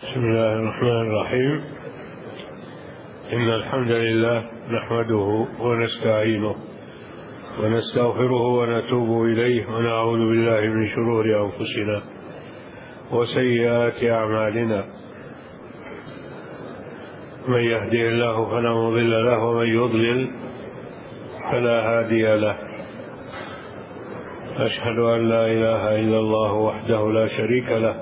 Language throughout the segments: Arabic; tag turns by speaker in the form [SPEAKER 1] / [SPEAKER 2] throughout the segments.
[SPEAKER 1] بسم الله الرحمن الرحيم. إن الحمد لله نحمده ونستعينه ونستغفره ونتوب إليه ونعوذ بالله من شرور أنفسنا وسيئات أعمالنا. من يهده الله فلا مضل له ومن يضلل فلا هادي له. أشهد أن لا إله إلا الله وحده لا شريك له،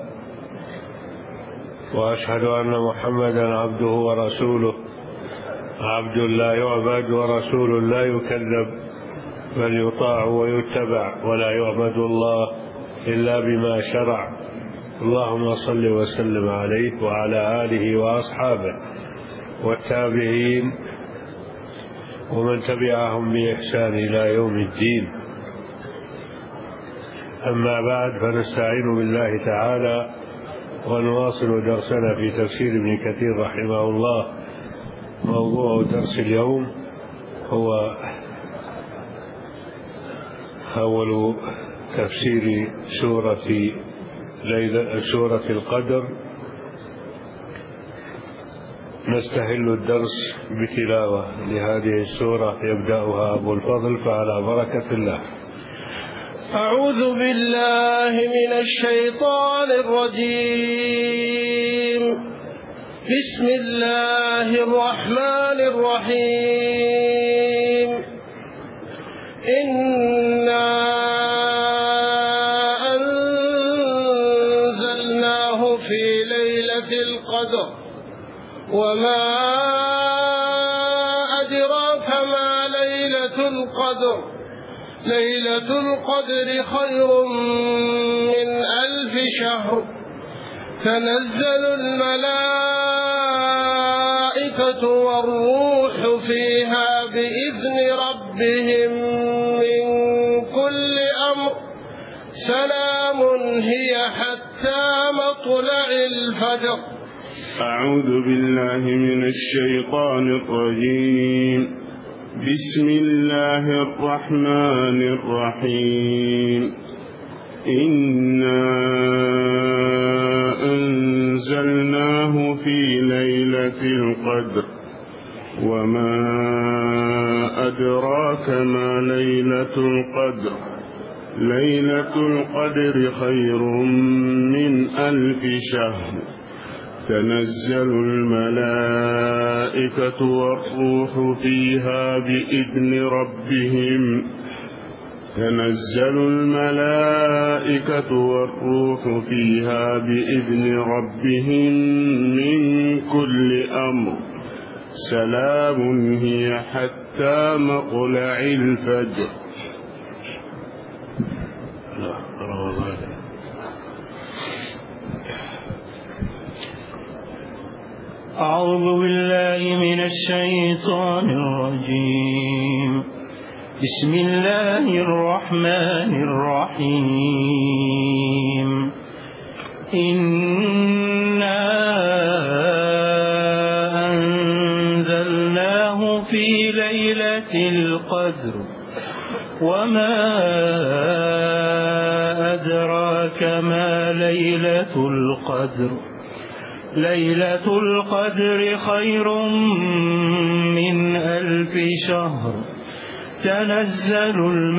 [SPEAKER 1] وأشهد أن محمدا عبده ورسوله، عبد لا يعبد ورسول لا يكذب، بل يطاع ويتبع، ولا يعبد الله إلا بما شرع. اللهم صل وسلم عليه وعلى آله وأصحابه والتابعين ومن تبعهم بإحسان إلى يوم الدين. أما بعد، فنستعين بالله تعالى ونواصل درسنا في تفسير ابن كثير رحمه الله. موضوع درس اليوم هو أول تفسير سورة القدر. نستهل الدرس بتلاوة لهذه السورة يبدأها أبو الفضل، فعلى بركة الله.
[SPEAKER 2] أعوذ بالله من الشيطان الرجيم. بسم الله الرحمن الرحيم. إنا أنزلناه في ليلة القدر وما أدراك ما ليلة القدر. ليلة القدر خير من 1000 شهر. تنزل الملائكة والروح فيها بإذن ربهم من كل أمر. سلام هي حتى مطلع الفجر.
[SPEAKER 3] أعوذ بالله من الشيطان الرجيم. بسم الله الرحمن الرحيم. إنا أنزلناه في ليلة القدر وما أدراك ما ليلة القدر. ليلة القدر خير من 1000 شهر. تنزل الملائكة والروح فيها بإذن ربهم. تنزل الملائكة والروح فيها بإذن ربهم من كل أمر. سلام هي حتى مطلع الفجر.
[SPEAKER 4] أعوذ بالله من الشيطان الرجيم. بسم الله الرحمن الرحيم. إنا أنزلناه في ليلة القدر وما أدراك ما ليلة القدر. ليلة القدر خير من 1000 شهر. تنزل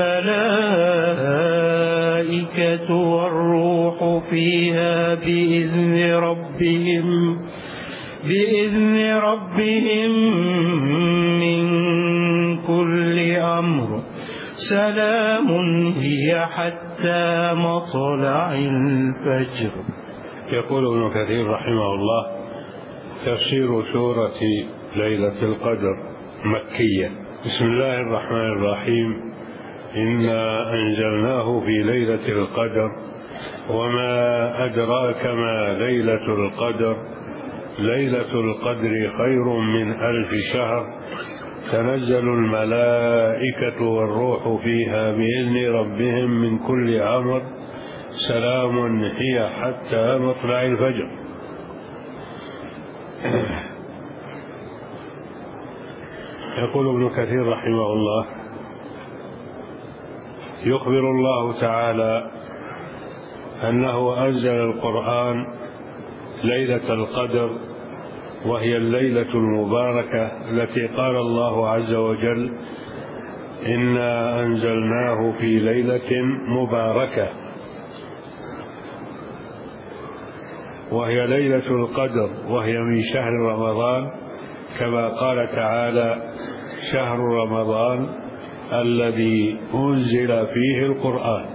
[SPEAKER 4] الملائكة والروح فيها بإذن ربهم من كل أمر. سلام هي حتى مطلع الفجر.
[SPEAKER 1] يقول ابن كثير رحمه الله: تفسير سورة ليلة القدر مكية. بسم الله الرحمن الرحيم. إنا أنزلناه في ليلة القدر وما أدراك ما ليلة القدر. ليلة القدر خير من 1000 شهر. تنزل الملائكة والروح فيها بإذن ربهم من كل أمر. سلام هي حتى مطلع الفجر. يقول ابن كثير رحمه الله: يخبر الله تعالى أنه أنزل القرآن ليلة القدر، وهي الليلة المباركة التي قال الله عز وجل: إنا أنزلناه في ليلة مباركة. وهي ليلة القدر، وهي من شهر رمضان، كما قال تعالى: شهر رمضان الذي أنزل فيه القرآن.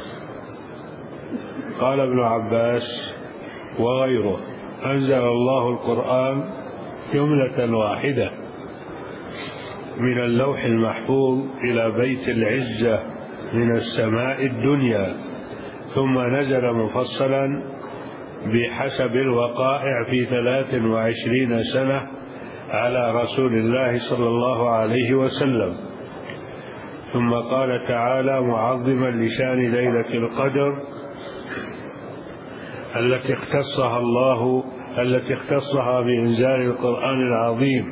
[SPEAKER 1] قال ابن عباس وغيره: أنزل الله القرآن جملة واحدة من اللوح المحفوظ إلى بيت العزة من السماء الدنيا، ثم نزل مفصلا بحسب الوقائع في 23 سنة على رسول الله صلى الله عليه وسلم. ثم قال تعالى معظما لشان ليلة القدر التي اختصها بإنزال القرآن العظيم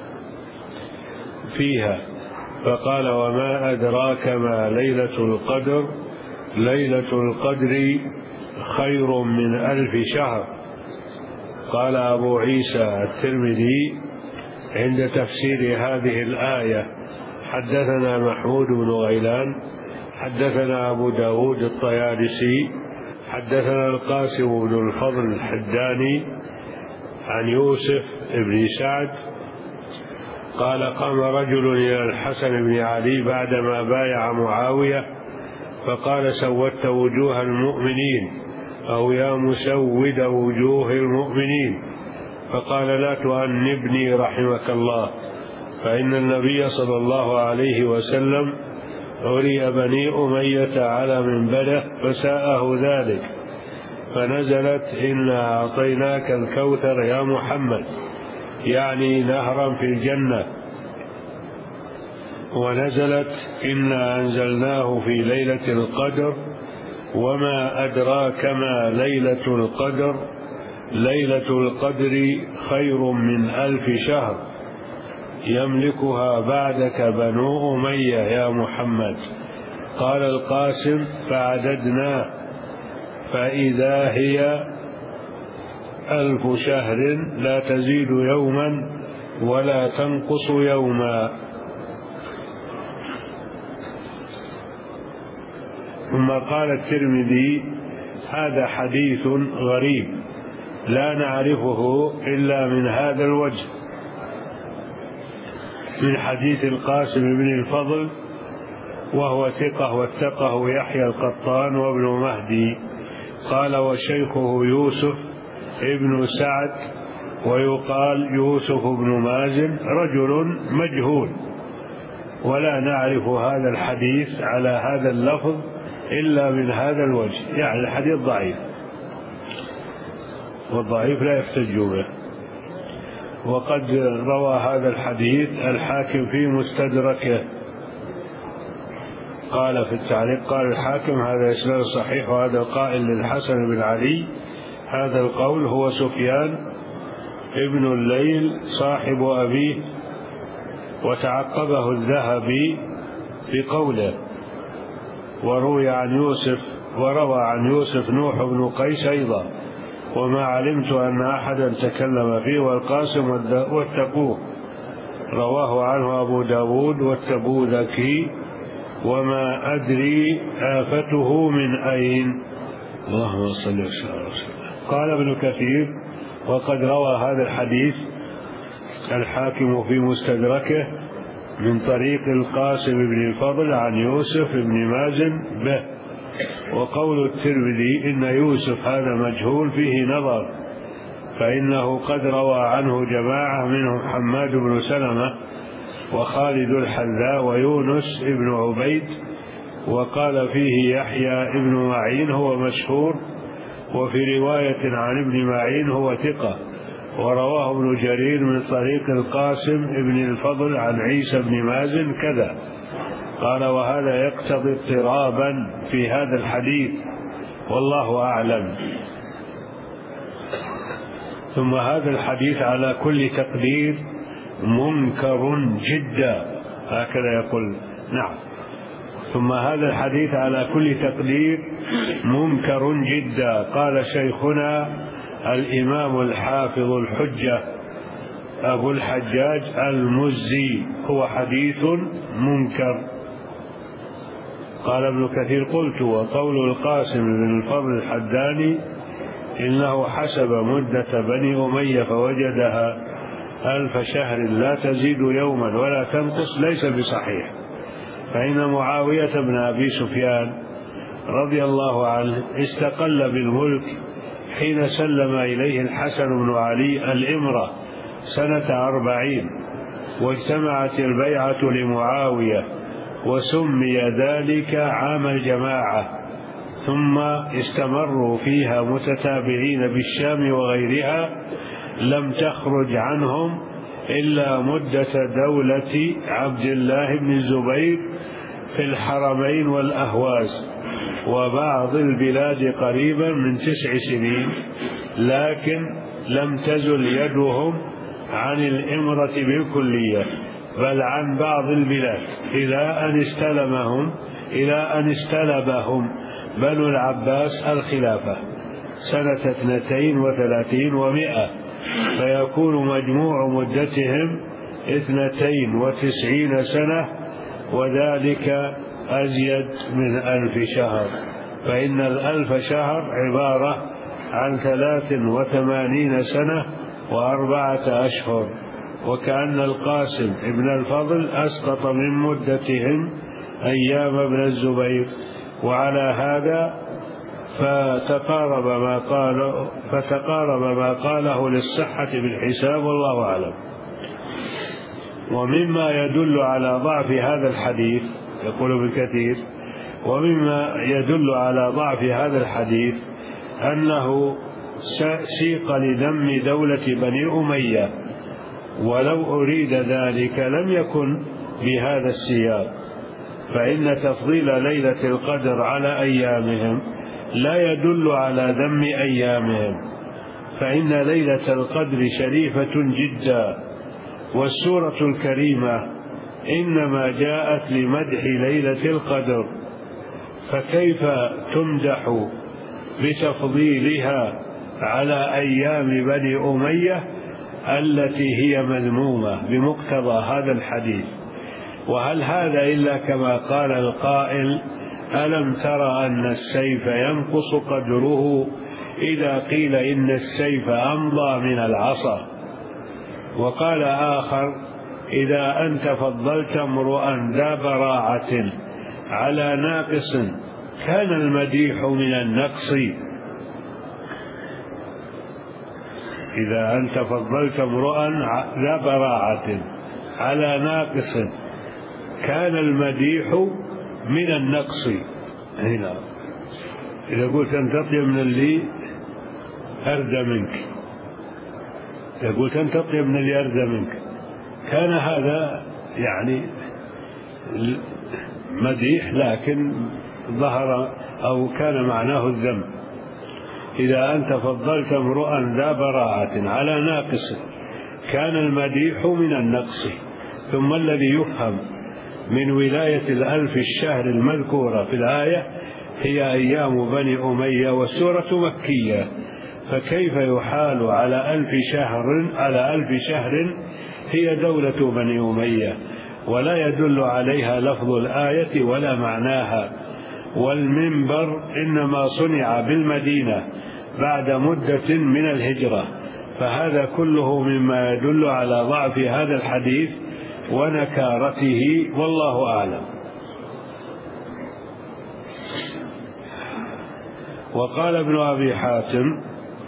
[SPEAKER 1] فيها، فقال: وما أدراك ما ليلة القدر، ليلة القدر خير من 1000 شهر. قال أبو عيسى الترمذي عند تفسير هذه الآية: حدثنا محمود بن غيلان حدثنا أبو داود الطيالسي حدثنا القاسم بن الفضل الحداني عن يوسف بن سعد قال: قام رجل إلى الحسن بن علي بعدما بايع معاوية فقال: سودت وجوه المؤمنين، أو يا مسود وجوه المؤمنين. فقال: لا تؤنبني رحمك الله، فإن النبي صلى الله عليه وسلم أري بني أمية على منبره فساءه ذلك، فنزلت: إنا أعطيناك الكوثر يا محمد، يعني نهرا في الجنة. ونزلت: إنا أنزلناه في ليلة القدر، وما أدراك ما ليلة القدر، ليلة القدر خير من 1000 شهر يملكها بعدك بنو أمية يا محمد. قال القاسم: فعددنا فإذا هي 1000 شهر لا تزيد يوما ولا تنقص يوما. ثم قال الترمذي: هذا حديث غريب لا نعرفه إلا من هذا الوجه، من حديث القاسم بن الفضل، وهو ثقة واتقه يحيى القطان وابن مهدي. قال: وشيخه يوسف ابن سعد، ويقال يوسف بن مازن، رجل مجهول، ولا نعرف هذا الحديث على هذا اللفظ إلا من هذا الوجه، يعني الحديث ضعيف، والضعيف لا يحتج به. وقد روى هذا الحديث الحاكم في مستدركه، قال في التعليق: قال الحاكم: هذا إسناد صحيح. وهذا القائل للحسن بن علي هذا القول هو سفيان ابن الليل صاحب أبيه، وتعقبه الذهبي بقوله: وروى عن يوسف نوح بن قيس أيضا، وما علمت أن أحدا تكلم فيه، والقاسم واتقوه. رواه عنه أبو داود والتبوذكي، وما أدري آفته من أين. اللهم صل وسلم. قال ابن كثير: وقد روى هذا الحديث الحاكم في مستدركه من طريق القاسم بن الفضل عن يوسف بن مازن به. وقول الترمذي إن يوسف هذا مجهول فيه نظر، فإنه قد روى عنه جماعة منهم حماد بن سلمة وخالد الحذاء ويونس بن عبيد، وقال فيه يحيى بن معين هو مشهور، وفي رواية عن ابن معين هو ثقة. ورواه ابن جرير من طريق القاسم بن الفضل عن عيسى بن مازن كذا. قال: وهذا يقتضي اضطرابا في هذا الحديث، والله أعلم. ثم هذا الحديث على كل تقدير منكر جدا، هكذا يقول. نعم. ثم هذا الحديث على كل تقدير منكر جدا. قال شيخنا الإمام الحافظ الحجة أبو الحجاج المزي، هو حديث منكر. قال ابن كثير: قلت وقول القاسم بن الفضل الحداني إنه حسب مدة بني أمية فوجدها 1000 شهر لا تزيد يوما ولا تنقص ليس بصحيح، فإن معاوية بن أبي سفيان رضي الله عنه استقل بالملك حين سلم إليه الحسن بن علي الإمرة سنة 40، واجتمعت البيعة لمعاوية وسمي ذلك عام الجماعة، ثم استمروا فيها متتابعين بالشام وغيرها، لم تخرج عنهم إلا مدة دولة عبد الله بن الزبير في الحرمين والأهواز وبعض البلاد قريبا من 9 سنين، لكن لم تزل يدهم عن الإمرة بالكلية بل عن بعض البلاد إلى أن استلبهم بنو العباس الخلافة سنة 32 و100، فيكون مجموع مدتهم 92 سنة، وذلك أزيد من 1000 شهر، فإن 1000 شهر عبارة عن 83 سنة و4 أشهر، وكأن القاسم ابن الفضل أسقط من مدتهم أيام ابن الزبير، وعلى هذا فتقارب ما قاله للصحة بالحساب، والله أعلم. ومما يدل على ضعف هذا الحديث، يقول ابن كثير: ومما يدل على ضعف هذا الحديث أنه سيق لذم دولة بني أمية، ولو أريد ذلك لم يكن بهذا السياق، فإن تفضيل ليلة القدر على أيامهم لا يدل على ذم أيامهم، فإن ليلة القدر شريفة جدا، والسورة الكريمة إنما جاءت لمدح ليلة القدر، فكيف تمدح بتفضيلها على أيام بني أمية التي هي مذمومة بمقتضى هذا الحديث؟ وهل هذا إلا كما قال القائل: ألم تر أن السيف ينقص قدره إذا قيل إن السيف أمضى من العصا؟ وقال آخر: إذا أنت فضلت امرؤا ذا براعة على ناقص كان المديح من النقص. إذا أنت فضلت امرؤا ذا براعة على ناقص كان المديح من النقص. هنا إذا قلت أنت أطيب من اللي أردى منك، إذا قلت أنت أطيب من اللي أردى منك، كان هذا يعني مديح، لكن ظهر أو كان معناه الذم. إذا أنت فضلت امرؤا ذا براعة على ناقص كان المديح من النقص. ثم الذي يفهم من ولاية 1000 الشهر المذكورة في الآية هي أيام بني أمية، والسورة مكية، فكيف يحال على 1000 شهر هي دولة بني أمية ولا يدل عليها لفظ الآية ولا معناها؟ والمنبر إنما صنع بالمدينة بعد مدة من الهجرة، فهذا كله مما يدل على ضعف هذا الحديث ونكارته، والله أعلم. وقال ابن أبي حاتم: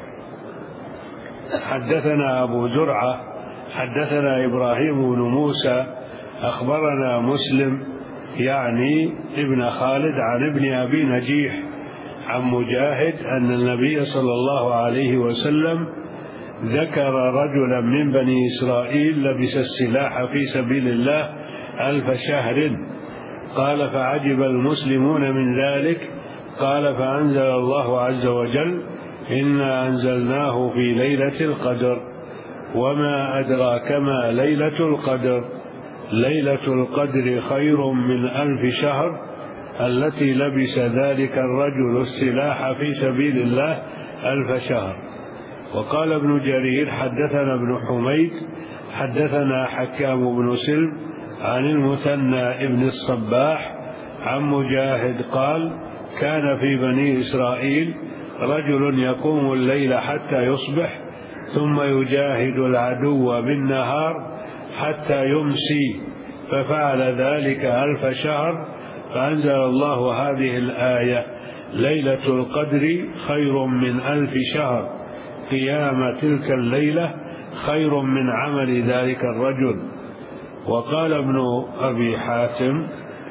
[SPEAKER 1] حدثنا أبو زرعة حدثنا إبراهيم بن موسى أخبرنا مسلم يعني ابن خالد عن ابن أبي نجيح عن مجاهد أن النبي صلى الله عليه وسلم ذكر رجلا من بني إسرائيل لبس السلاح في سبيل الله 1000 شهر، قال: فعجب المسلمون من ذلك، قال: فأنزل الله عز وجل: إنا أنزلناه في ليلة القدر، وما أدراك ما ليلة القدر، ليلة القدر خير من 1000 شهر، التي لبس ذلك الرجل السلاح في سبيل الله 1000 شهر. وقال ابن جرير حدثنا ابن حميد حدثنا حكام بن سلم عن المثنى ابن الصباح عن مجاهد قال كان في بني إسرائيل رجل يقوم الليل حتى يصبح ثم يجاهد العدو بالنهار حتى يمسي، ففعل ذلك 1000 شهر، فأنزل الله هذه الآية: ليلة القدر خير من 1000 شهر، قيام تلك الليلة خير من عمل ذلك الرجل. وقال ابن أبي حاتم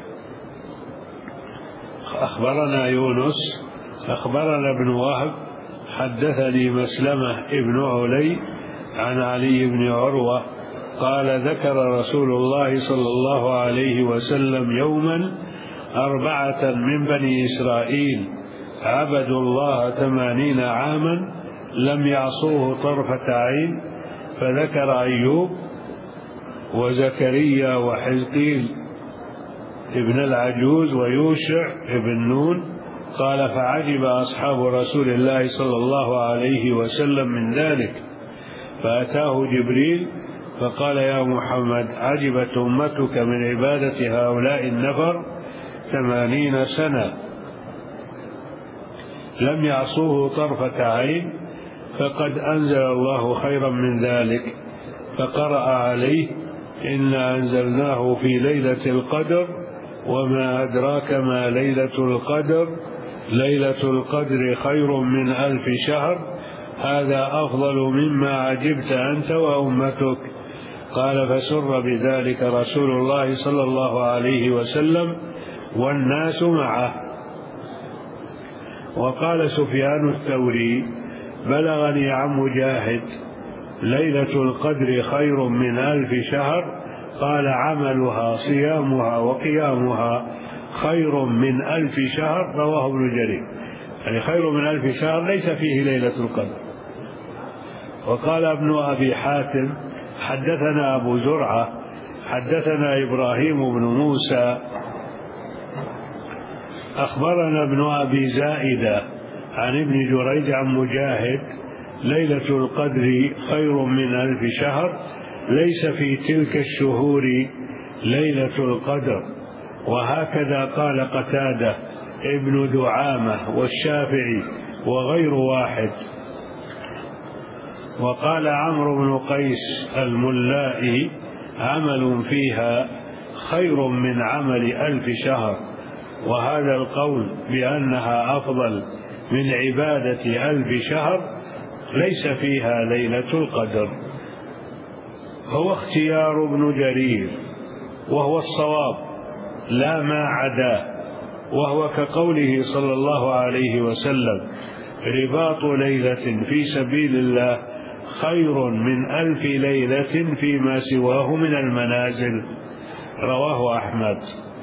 [SPEAKER 1] أخبرنا يونس أخبرنا ابن وهب حدثني مسلمة ابن علي عن علي بن عروة قال ذكر رسول الله صلى الله عليه وسلم يوما 4 من بني إسرائيل عبدوا الله 80 عاما لم يعصوه طرفة عين، فذكر أيوب وزكريا وحزقيل ابن العجوز ويوشع ابن نون. قال فعجب أصحاب رسول الله صلى الله عليه وسلم من ذلك، فأتاه جبريل فقال يا محمد عجبت أمتك من عبادة هؤلاء النفر 80 سنة لم يعصوه طرفة عين، فقد أنزل الله خيرا من ذلك، فقرأ عليه إنا أنزلناه في ليلة القدر وما أدراك ما ليلة القدر، ليلة القدر خير من 1000 شهر، هذا أفضل مما عجبت أنت وأمتك. قال فسر بذلك رسول الله صلى الله عليه وسلم والناس معه. وقال سفيان الثوري بلغني عن مجاهد ليلة القدر خير من 1000 شهر، قال عملها صيامها وقيامها خير من 1000 شهر، رواه ابن جرير. يعني خير من 1000 شهر ليس فيه ليلة القدر. وقال ابن أبي حاتم حدثنا أبو زرعة حدثنا إبراهيم بن موسى أخبرنا ابن أبي زائدة عن ابن جريج عن مجاهد ليلة القدر خير من 1000 شهر، ليس في تلك الشهور ليلة القدر. وهكذا قال قتادة ابن دعامة والشافعي وغير واحد. وقال عمرو بن قيس الملائي عمل فيها خير من عمل 1000 شهر، وهذا القول بأنها أفضل من عبادة 1000 شهر ليس فيها ليلة القدر. هو اختيار ابن جرير وهو الصواب لا ما عداه، وهو كقوله صلى الله عليه وسلم رباط ليلة في سبيل الله خير من 1000 ليلة فيما سواه من المنازل، رواه أحمد.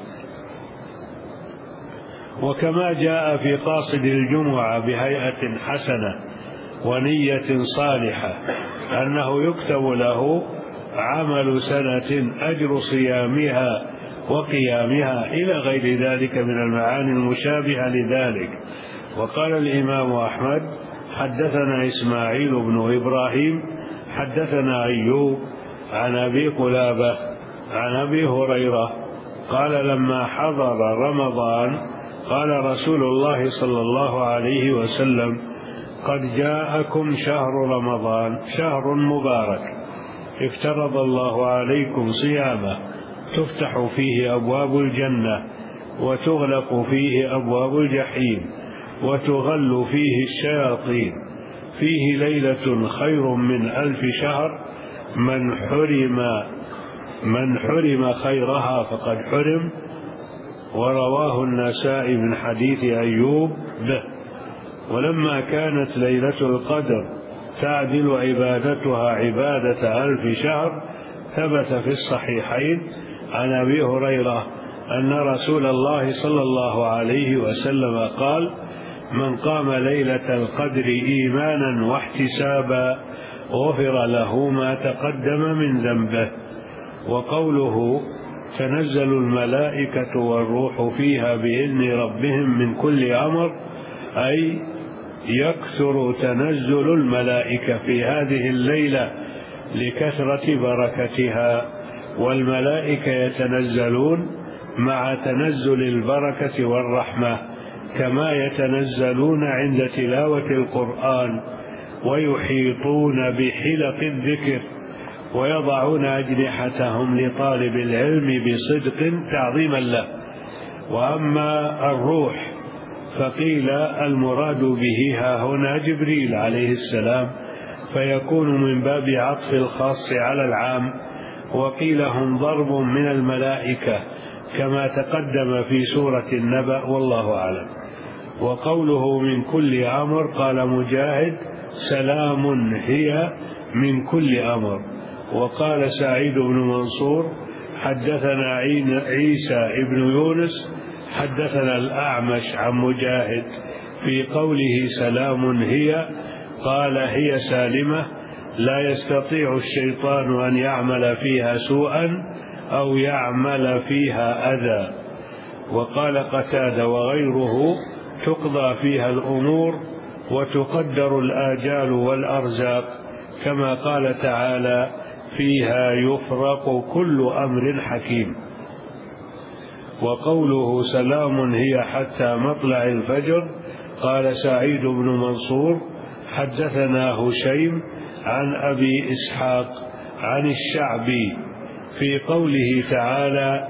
[SPEAKER 1] وكما جاء في قاصد الجمعة بهيئة حسنة ونية صالحة أنه يكتب له عمل سنة أجر صيامها وقيامها إلى غير ذلك من المعاني المشابهة لذلك. وقال الإمام أحمد حدثنا إسماعيل بن إبراهيم حدثنا أيوب عن أبي قلابة عن أبي هريرة قال لما حضر رمضان قال رسول الله صلى الله عليه وسلم قد جاءكم شهر رمضان شهر مبارك افترض الله عليكم صيامه، تفتح فيه أبواب الجنة وتغلق فيه أبواب الجحيم وتغل فيه الشياطين، فيه ليلة خير من 1000 شهر، من حرم خيرها فقد حرم. ورواه النسائي من حديث أيوب به. ولما كانت ليلة القدر تعدل عبادتها عبادة 1000 شهر، ثبت في الصحيحين عن أبي هريرة أن رسول الله صلى الله عليه وسلم قال من قام ليلة القدر إيمانا واحتسابا غفر له ما تقدم من ذنبه. وقوله تنزل الملائكة والروح فيها بإذن ربهم من كل أمر، أي يكثر تنزل الملائكة في هذه الليلة لكثرة بركتها، والملائكة يتنزلون مع تنزل البركة والرحمة كما يتنزلون عند تلاوة القرآن، ويحيطون بحلق الذكر ويضعون أجنحتهم لطالب العلم بصدق تعظيما له. وأما الروح فقيل المراد به ها هنا جبريل عليه السلام، فيكون من باب عطف الخاص على العام، وقيل هم ضرب من الملائكة كما تقدم في سورة النبأ، والله أعلم. وقوله من كل أمر قال مجاهد سلام هي من كل أمر. وقال سعيد بن منصور حدثنا عيسى بن يونس حدثنا الأعمش عن مجاهد في قوله سلام هي، قال هي سالمة لا يستطيع الشيطان أن يعمل فيها سوءا أو يعمل فيها أذى. وقال قتادة وغيره تقضى فيها الأمور وتقدر الآجال والأرزاق، كما قال تعالى فيها يفرق كل أمر حكيم. وقوله سلام هي حتى مطلع الفجر قال سعيد بن منصور حدثنا هشيم عن أبي إسحاق عن الشعبي في قوله تعالى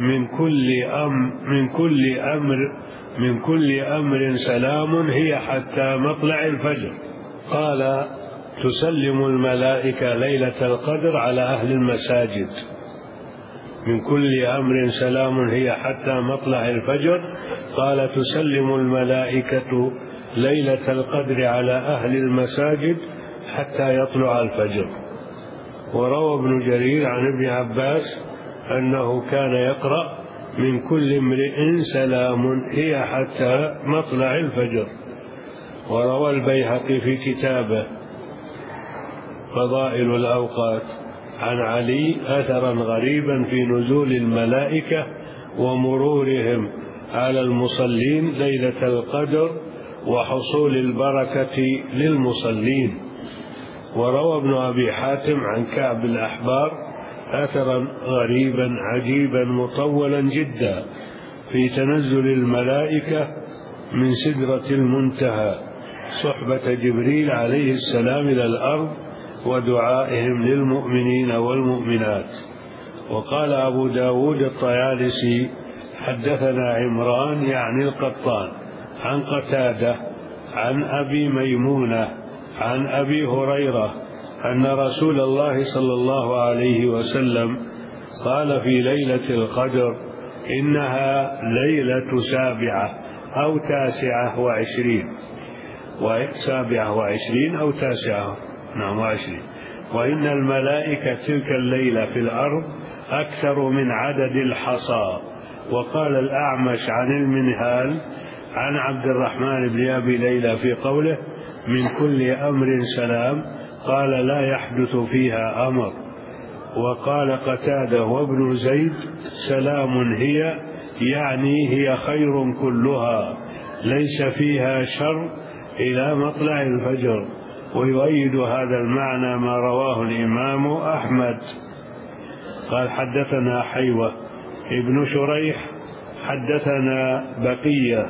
[SPEAKER 1] من كل أمر سلام هي حتى مطلع الفجر. قال تسلم الملائكة ليلة القدر على أهل المساجد. من كل أمر سلام هي حتى مطلع الفجر، قال تسلم الملائكة ليلة القدر على أهل المساجد حتى يطلع الفجر. وروى ابن جرير عن ابن عباس أنه كان يقرأ من كل امرئ سلام هي حتى مطلع الفجر. وروى البيهقي في كتابه فضائل الأوقات عن علي أثرا غريبا في نزول الملائكة ومرورهم على المصلين ليلة القدر وحصول البركة للمصلين. وروى ابن أبي حاتم عن كعب الأحبار أثرا غريبا عجيبا مطولا جدا في تنزل الملائكة من سدرة المنتهى صحبة جبريل عليه السلام إلى الأرض ودعائهم للمؤمنين والمؤمنات. وقال أبو داود الطيالسي حدثنا عمران يعني القطان عن قتادة عن أبي ميمونة عن أبي هريرة أن رسول الله صلى الله عليه وسلم قال في ليلة القدر إنها ليلة 7 أو 29 أو 29 وإن الملائكة تلك الليلة في الأرض أكثر من عدد الحصى. وقال الأعمش عن المنهال عن عبد الرحمن بن أبي ليلى في قوله من كل أمر سلام قال لا يحدث فيها أمر. وقال قتادة وابن زيد سلام هي يعني هي خير كلها ليس فيها شر إلى مطلع الفجر. ويؤيد هذا المعنى ما رواه الإمام أحمد. قال حدثنا حيوة ابن شريح حدثنا بقية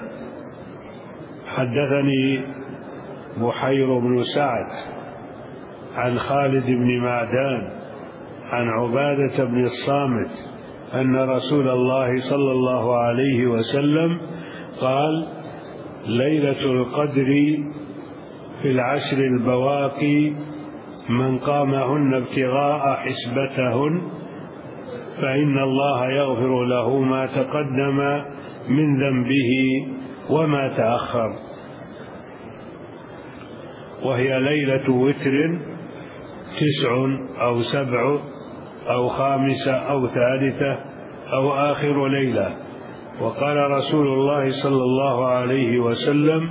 [SPEAKER 1] حدثني بحير بن سعد عن خالد بن معدان عن عبادة بن الصامت أن رسول الله صلى الله عليه وسلم قال ليلة القدر في العشر البواقي من قامهن ابتغاء حسبتهن فإن الله يغفر له ما تقدم من ذنبه وما تأخر. وهي ليلة وتر 9 أو 7 أو 5 أو 3 أو آخر ليلة. وقال رسول الله صلى الله عليه وسلم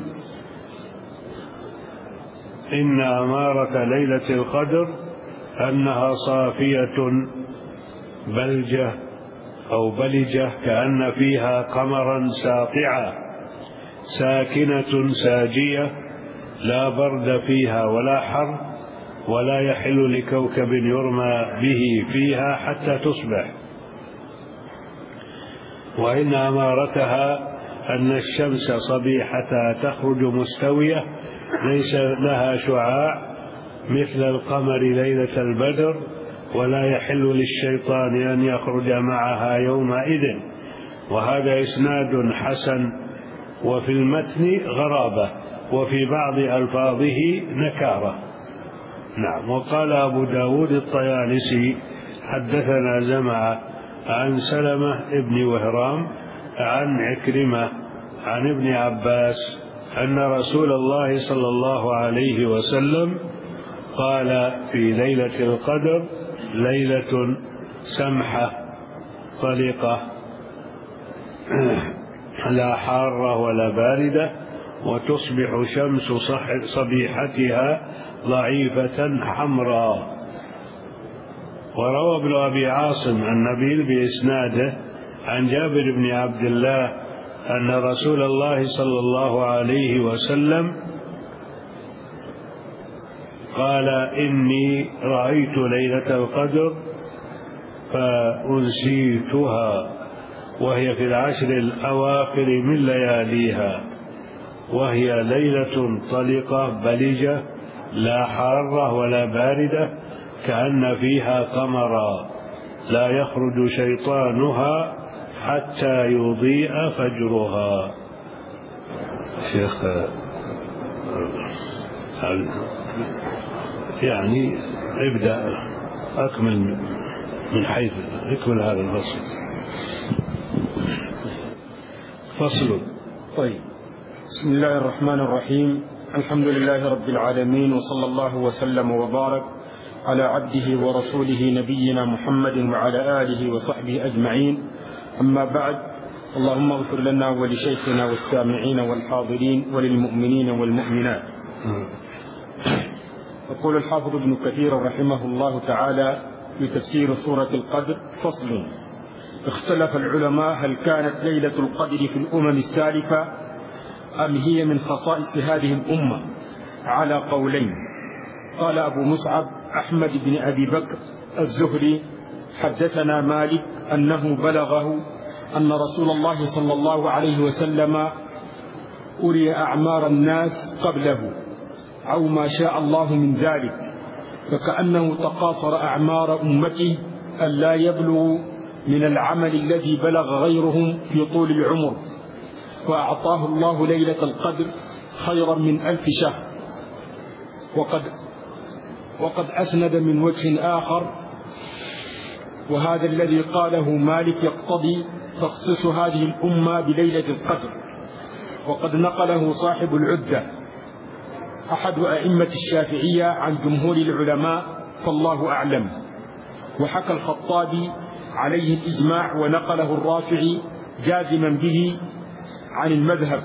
[SPEAKER 1] إن أمارة ليلة القدر أنها صافية بلجة أو بلجة كأن فيها قمرا ساطعا ساكنة ساجية لا برد فيها ولا حر، ولا يحل لكوكب يرمى به فيها حتى تصبح. وإن أمارتها أن الشمس صبيحتها تخرج مستوية ليس لها شعاع مثل القمر ليلة البدر، ولا يحل للشيطان أن يخرج معها يومئذ. وهذا إسناد حسن، وفي المتن غرابة، وفي بعض ألفاظه نكارة. نعم. وقال أبو داود الطيالسي حدثنا زمعة عن سلمة ابن وهرام عن عكرمة عن ابن عباس أن رسول الله صلى الله عليه وسلم قال في ليلة القدر: ليلة سمحة طلقة لا حارة ولا باردة، وتصبح شمس صبيحتها ضعيفة حمراء. وروى ابن أبي عاصم النبيل بإسناده عن جابر بن عبد الله أن رسول الله صلى الله عليه وسلم قال: إني رأيت ليلة القدر فأنسيتها، وهي في العشر الأواخر من لياليها، وهي ليلة طلقة بلجة لا حارة ولا باردة، كأن فيها قمرا، لا يخرج شيطانها حتى يضيء فجرها. شيخ يعني ابدأ أكمل من حيث اكمل هذا الفصل. فصل.
[SPEAKER 5] طيب. بسم الله الرحمن الرحيم. الحمد لله رب العالمين، وصلى الله وسلم وبارك على عبده ورسوله نبينا محمد وعلى آله وصحبه أجمعين. أما بعد، اللهم اغفر لنا ولشيخنا والسامعين والحاضرين وللمؤمنين والمؤمنات. يقول الحافظ ابن كثير رحمه الله تعالى في تفسير سورة القدر: فصل. اختلف العلماء هل كانت ليلة القدر في الأمم السالفة أم هي من خصائص هذه الأمة، على قولين. قال أبو مصعب أحمد بن أبي بكر الزهري: حدثنا مالك أنه بلغه أن رسول الله صلى الله عليه وسلم أري أعمار الناس قبله أو ما شاء الله من ذلك، فكأنه تقاصر أعمار أمته ألا يبلغوا من العمل الذي بلغ غيرهم في طول العمر، فأعطاه الله ليلة القدر خيرا من 1000 شهر. وقد أسند من وجه آخر، وهذا الذي قاله مالك يقتضي تخصيص هذه الأمة بليلة القدر، وقد نقله صاحب العدة أحد أئمة الشافعية عن جمهور العلماء، فالله أعلم. وحكى الخطابي عليه الإجماع، ونقله الرافعي جازما به عن المذهب.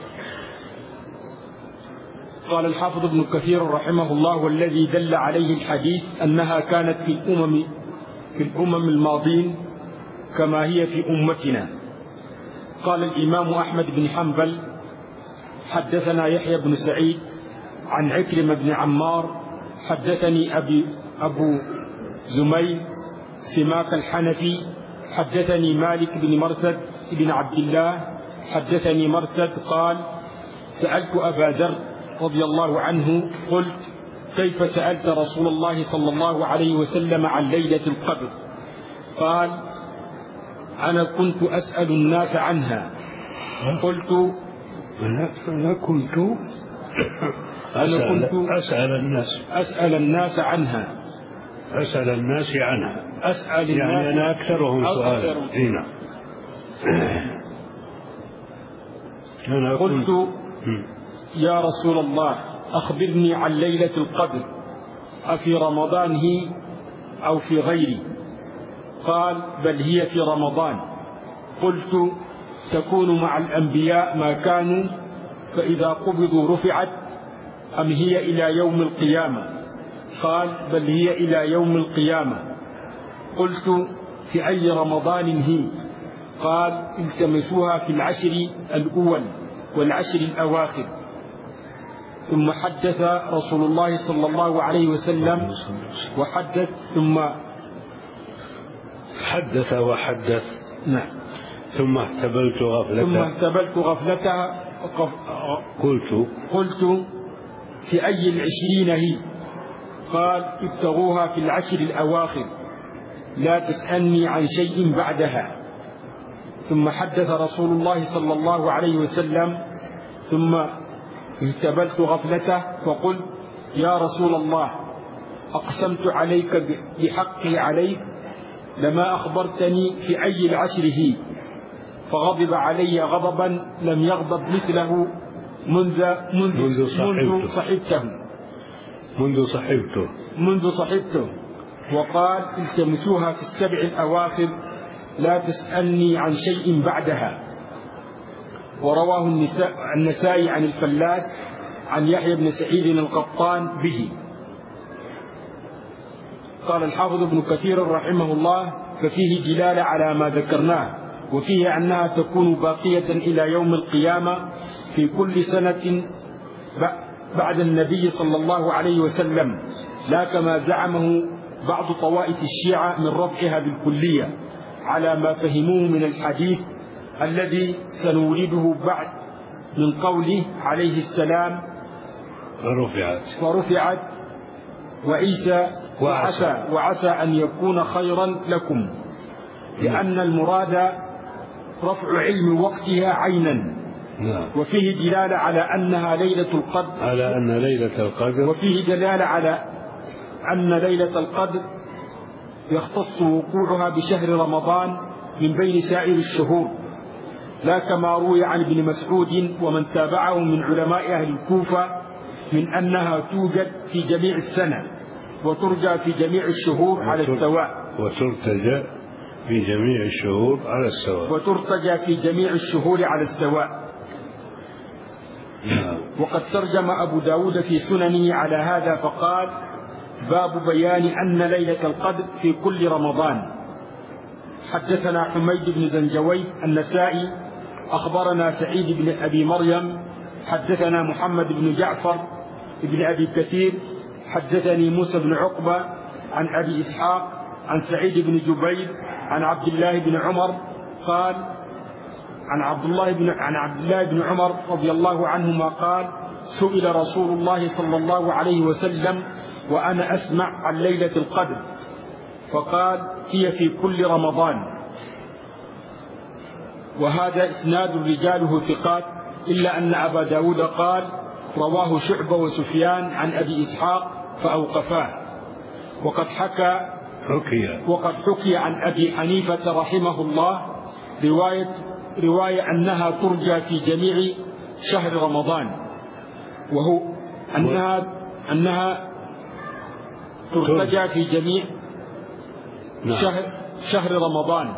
[SPEAKER 5] قال الحافظ ابن كثير رحمه الله: والذي دل عليه الحديث أنها كانت في الأمم الماضين كما هي في أمتنا. قال الإمام أحمد بن حنبل: حدثنا يحيى بن سعيد عن عكرمة بن عمار حدثني أبو زميل سماك الحنفي حدثني مالك بن مرثد بن عبد الله حدثني مرثد قال: سألت أبا ذر رضي الله عنه قلت: كيف سألت رسول الله صلى الله عليه وسلم عن ليلة القدر؟ قال: أنا كنت أسأل الناس عنها. قلت:
[SPEAKER 1] أنا كنت أسأل الناس عنها. أسأل الناس عنها يعني أنا أكثرهم سؤالا.
[SPEAKER 5] قلت: يا رسول الله، أخبرني عن ليلة القدر، أفي رمضان هي أو في غيره؟ قال: بل هي في رمضان. قلت: تكون مع الأنبياء ما كانوا، فإذا قبضوا رفعت، أم هي إلى يوم القيامة؟ قال: بل هي إلى يوم القيامة. قلت: في أي رمضان هي؟ قال: التمسوها في العشر الأول والعشر الأواخر. ثم حدث رسول الله صلى الله عليه وسلم وحدث ثم
[SPEAKER 1] حدث وحدث.
[SPEAKER 5] نعم.
[SPEAKER 1] ثم احتبلت غفلتها قلت
[SPEAKER 5] في أي العشرين هي؟ قال ابتغوها في العشر الأواخر، لا تسألني عن شيء بعدها. ثم حدث رسول الله صلى الله عليه وسلم ثم اهتبلت غفلته فقلت يا رسول الله أقسمت عليك بحقي عليك لما أخبرتني في أي العشر هي، فغضب علي غضبا لم يغضب مثله منذ صحبته وقال التمسوها في السبع الأواخر لا تسألني عن شيء بعدها. ورواه النسائي عن الفلاس عن يحيى بن سعيد القطان به. قال الحافظ ابن كثير رحمه الله ففيه دلالة على ما ذكرناه، وفيه أنها تكون باقية إلى يوم القيامة في كل سنة بعد النبي صلى الله عليه وسلم، لا كما زعمه بعض طوائف الشيعة من رفعها بالكلية على ما فهموه من الحديث الذي سنورده بعد من قوله عليه السلام ورفعت وعيسى وعسى أن يكون خيرا لكم، لأن المراد رفع علم وقتها عينا. وفيه دلالة على أنها ليلة القدر، وفيه دلالة على أن ليلة القدر يختص وقوعها بشهر رمضان من بين سائر الشهور، لا كما روي عن ابن مسعود ومن تابعه من علماء أهل الكوفة من أنها توجد في جميع السنة وترجى في جميع الشهور على السواء.
[SPEAKER 1] وترتجى في جميع الشهور على السواء.
[SPEAKER 5] وقد ترجم أبو داود في سننه على هذا فقال باب بيان أن ليلة القدر في كل رمضان. حدثنا حميد بن زنجوي النسائي أخبرنا سعيد بن أبي مريم حدثنا محمد بن جعفر بن أبي كثير حدثني موسى بن عقبة عن أبي إسحاق عن سعيد بن جبير عن عبد الله بن عمر قال عن عبد الله بن عمر رضي الله عنهما قال سئل رسول الله صلى الله عليه وسلم وأنا أسمع عن ليلة القدر فقال هي في كل رمضان. وهذا إسناد رجاله ثقات إلا أن أبا داود قال رواه شعبة وسفيان عن أبي إسحاق فأوقفاه. وقد حكي عن أبي حنيفة رحمه الله رواية أنها ترجى في جميع شهر رمضان، وهو أنها ترتجى في جميع شهر رمضان،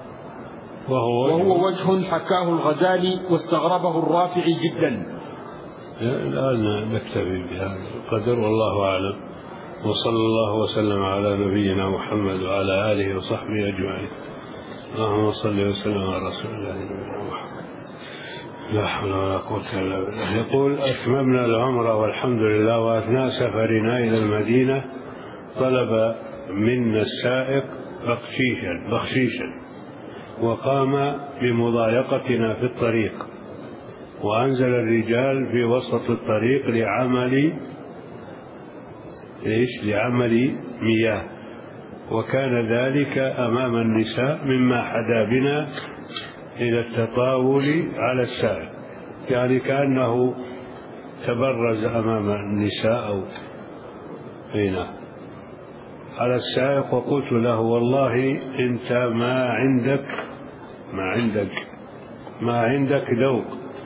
[SPEAKER 5] وهو وجه حكاه الغزالي واستغربه الرافعي جدا.
[SPEAKER 1] الآن نكتفي بهذا القدر والله أعلم، وصلى الله وسلم على نبينا محمد وعلى آله وصحبه أجمعين. اللهم صل وسلم على رسول الله نبينا محمد. لا حول ولا قوة إلا بالله. يقول أتممنا العمرة والحمد لله، وأثناء سفرنا إلى المدينة طلب منا السائق بخشيشا وقام بمضايقتنا في الطريق، وأنزل الرجال في وسط الطريق لعمل مياه، وكان ذلك أمام النساء مما حدا بنا إلى التطاول على السائق، يعني كأنه تبرز أمام النساء أو هنا على السائق. وقلت له والله أنت ما عندك ذوق،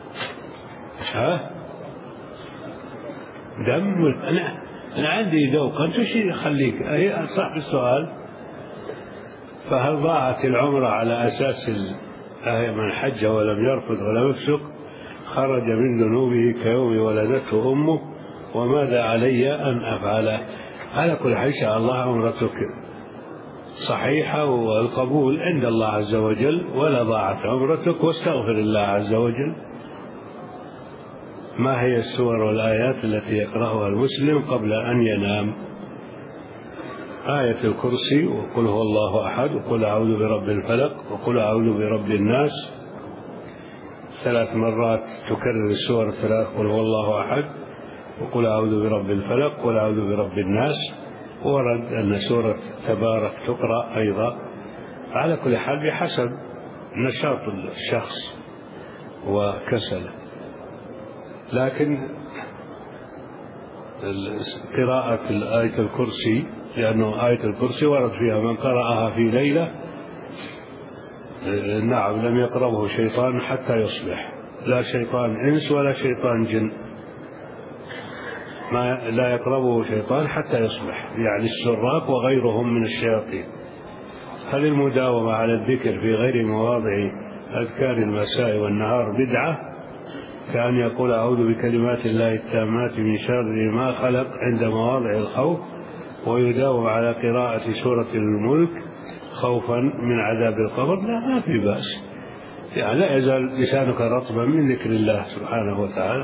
[SPEAKER 1] دم. أنا عندي ذوق، أنت شيء يخليك صاحب السؤال. فهل ضاعت العمرة على أساس من حج ولم يرفض ولم يفسق خرج من ذنوبه كيوم ولدته أمه، وماذا علي أن أفعله؟ على كل حال إن شاء الله عمرتك صحيحة والقبول عند الله عز وجل، ولا ضاعت عمرتك، واستغفر الله عز وجل. ما هي السور والآيات التي يقرأها المسلم قبل أن ينام؟ آية الكرسي، وقل هو الله أحد، وقل أعوذ برب الفلق، وقل أعوذ برب الناس. 3 مرات تكرر السور الثلاث، قل هو الله أحد، وقل أعوذ برب الفلق، وقل أعوذ برب الناس. ورد أن سورة تبارك تقرأ أيضا. على كل حال بحسب نشاط الشخص وكسله، لكن قراءة آية الكرسي، لأنه آية الكرسي ورد فيها من قرأها في ليلة نعم لم يقربه شيطان حتى يصبح، لا شيطان إنس ولا شيطان جن، ما لا يقربه شيطان حتى يصبح، يعني السراق وغيرهم من الشياطين. هل المداومة على الذكر في غير مواضع أذكار المساء والنهار بدعة، كأن يقول أعوذ بكلمات الله التامات من شر ما خلق عند مواضع الخوف، ويداوم على قراءة سورة الملك خوفا من عذاب القبر؟ لا، ما في بأس، يعني لا يزال لسانك رطبا من ذكر الله سبحانه وتعالى.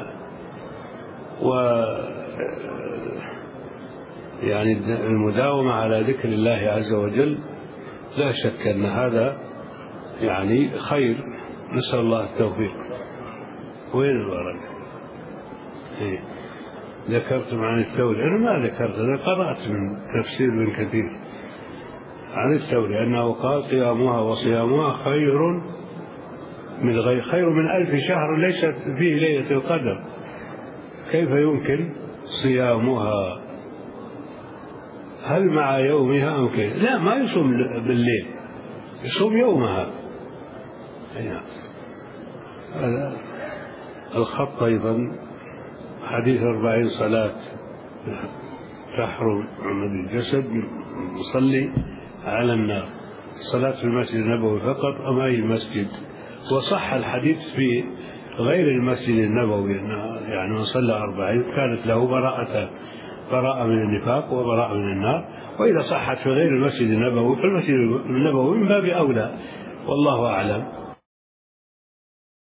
[SPEAKER 1] يعني المداومة على ذكر الله عز وجل لا شك أن هذا يعني خير، نسأل الله التوفيق. وين الورق؟ ذكرتم عن الثوري، أنا ما ذكرت، أنا قرأت من تفسير ابن كثير عن الثوري أنه قال قيامها وصيامها خير من 1000 شهر ليست فيه ليلة القدر. كيف يمكن صيامها؟ هل مع يومها أو كيف؟ لا، ما يصوم بالليل، يصوم يومها. هذا الخط أيضا حديث 40 صلاة تحرم من الجسد يصلي على النار، الصلاة في المسجد النبوي فقط أم أي مسجد؟ وصح الحديث في غير المسجد النبوي، يعني من صلى 40 كانت له براءة من النفاق وبراءة من النار. وإذا صحت في غير المسجد النبوي فالمسجد النبوي من باب أولى، والله أعلم.